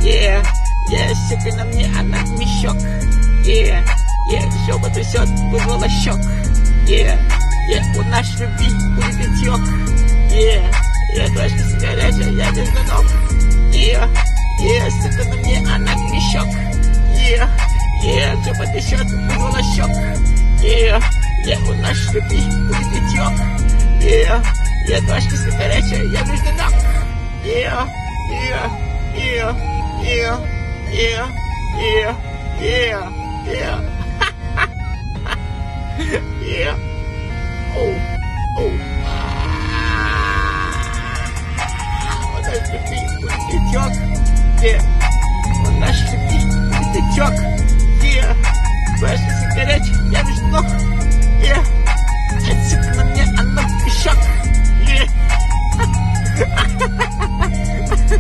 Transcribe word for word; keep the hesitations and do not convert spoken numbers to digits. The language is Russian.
Yeah, yeah, щека на мне, она мешок. Yeah, yeah, жопа трясет, вызвала щек. Yeah, yeah, у наш любви будет отек. Yeah, yeah, точно горячая, я без ног. Yeah, yeah, щека на мне, она мешок. Yeah, yeah, жопа трясет, вызвала щек. Yeah, yeah, у наш любви будет отек. Yeah, yeah, точно горячая, я без ног. Yeah, yeah, yeah, yeah, yeah, yeah, yeah, yeah, yeah. Oh, oh. Ah, вот это ты, идёт. Yeah.